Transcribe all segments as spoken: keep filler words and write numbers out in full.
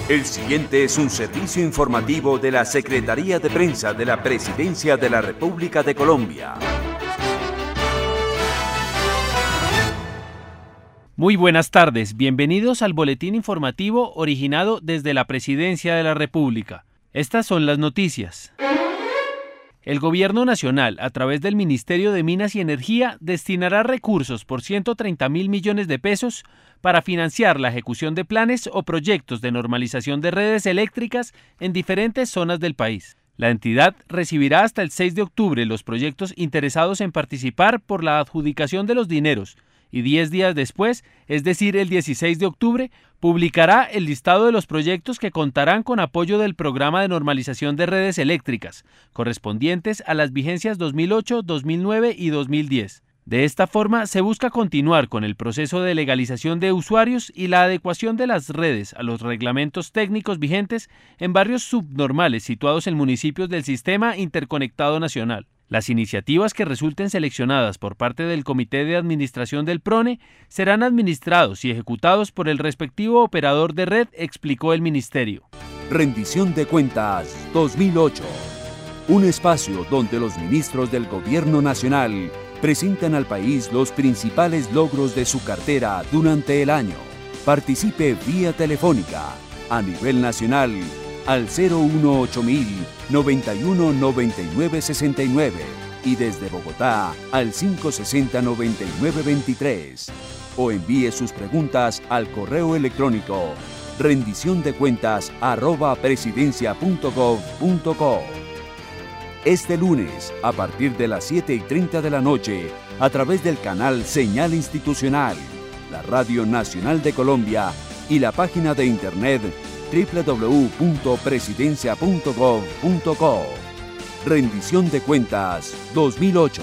El siguiente es un servicio informativo de la Secretaría de Prensa de la Presidencia de la República de Colombia. Muy buenas tardes, bienvenidos al boletín informativo originado desde la Presidencia de la República. Estas son las noticias. El Gobierno Nacional, a través del Ministerio de Minas y Energía, destinará recursos por ciento treinta mil millones de pesos para financiar la ejecución de planes o proyectos de normalización de redes eléctricas en diferentes zonas del país. La entidad recibirá hasta el seis de octubre los proyectos interesados en participar por la adjudicación de los dineros y diez días después, es decir, el dieciséis de octubre, publicará el listado de los proyectos que contarán con apoyo del Programa de Normalización de Redes Eléctricas, correspondientes a las vigencias dos mil ocho, dos mil nueve y dos mil diez. De esta forma, se busca continuar con el proceso de legalización de usuarios y la adecuación de las redes a los reglamentos técnicos vigentes en barrios subnormales situados en municipios del Sistema Interconectado Nacional. Las iniciativas que resulten seleccionadas por parte del Comité de Administración del PRONE serán administrados y ejecutados por el respectivo operador de red, explicó el Ministerio. Rendición de Cuentas dos mil ocho. Un espacio donde los ministros del Gobierno Nacional presentan al país los principales logros de su cartera durante el año. Participe vía telefónica a nivel nacional al cero uno ocho mil, noventa y uno, noventa y nueve, sesenta y nueve y desde Bogotá al cinco sesenta, noventa y nueve, veintitrés. O envíe sus preguntas al correo electrónico rendición de cuentas arroba presidencia punto gov punto co. Este lunes, a partir de las siete y treinta de la noche, a través del canal Señal Institucional, la Radio Nacional de Colombia y la página de internet doble u doble u doble u punto presidencia punto gov punto co. Rendición de Cuentas dos mil ocho.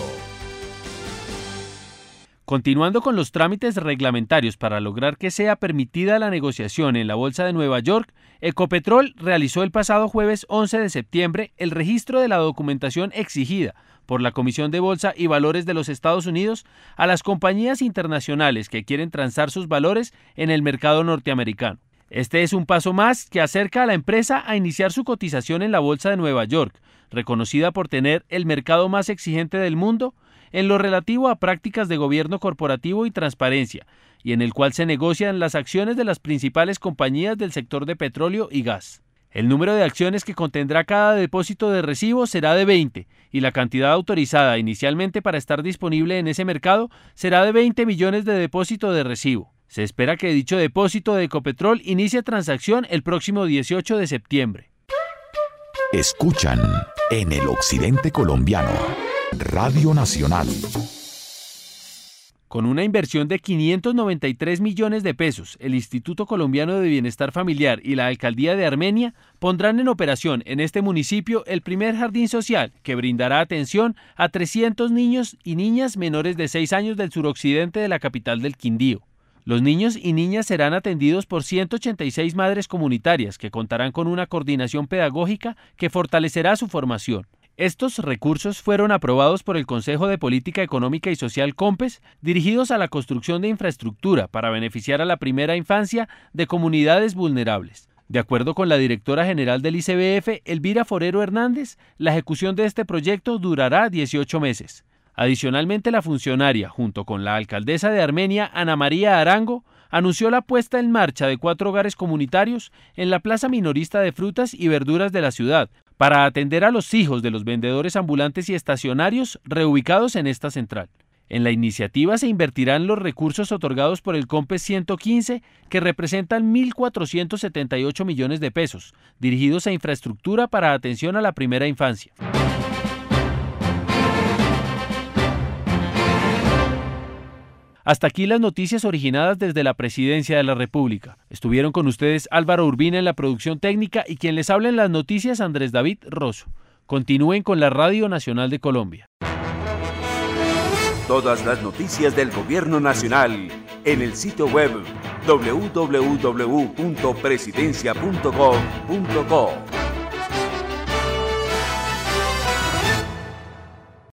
Continuando con los trámites reglamentarios para lograr que sea permitida la negociación en la Bolsa de Nueva York, Ecopetrol realizó el pasado jueves once de septiembre el registro de la documentación exigida por la Comisión de Bolsa y Valores de los Estados Unidos a las compañías internacionales que quieren transar sus valores en el mercado norteamericano. Este es un paso más que acerca a la empresa a iniciar su cotización en la Bolsa de Nueva York, reconocida por tener el mercado más exigente del mundo en lo relativo a prácticas de gobierno corporativo y transparencia, y en el cual se negocian las acciones de las principales compañías del sector de petróleo y gas. El número de acciones que contendrá cada depósito de recibo será de veinte, y la cantidad autorizada inicialmente para estar disponible en ese mercado será de veinte millones de depósito de recibo. Se espera que dicho depósito de Ecopetrol inicie transacción el próximo dieciocho de septiembre. Escuchan en el occidente colombiano, Radio Nacional. Con una inversión de quinientos noventa y tres millones de pesos, el Instituto Colombiano de Bienestar Familiar y la Alcaldía de Armenia pondrán en operación en este municipio el primer jardín social que brindará atención a trescientos niños y niñas menores de seis años del suroccidente de la capital del Quindío. Los niños y niñas serán atendidos por ciento ochenta y seis madres comunitarias que contarán con una coordinación pedagógica que fortalecerá su formación. Estos recursos fueron aprobados por el Consejo de Política Económica y Social COMPES, dirigidos a la construcción de infraestructura para beneficiar a la primera infancia de comunidades vulnerables. De acuerdo con la directora general del I C B F, Elvira Forero Hernández, la ejecución de este proyecto durará dieciocho meses. Adicionalmente, la funcionaria, junto con la alcaldesa de Armenia, Ana María Arango, anunció la puesta en marcha de cuatro hogares comunitarios en la plaza minorista de frutas y verduras de la ciudad, para atender a los hijos de los vendedores ambulantes y estacionarios reubicados en esta central. En la iniciativa se invertirán los recursos otorgados por el COMPES ciento quince, que representan mil cuatrocientos setenta y ocho millones de pesos, dirigidos a infraestructura para atención a la primera infancia. Hasta aquí las noticias originadas desde la Presidencia de la República. Estuvieron con ustedes Álvaro Urbina en la producción técnica y quien les habla en las noticias, Andrés David Rosso. Continúen con la Radio Nacional de Colombia. Todas las noticias del Gobierno Nacional en el sitio web doble u doble u doble u punto presidencia punto gov punto co.